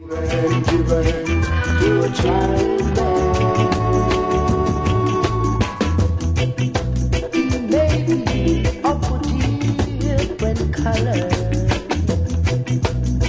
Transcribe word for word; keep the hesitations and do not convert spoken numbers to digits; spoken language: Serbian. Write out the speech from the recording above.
Given, given to a child man, maybe of a different color.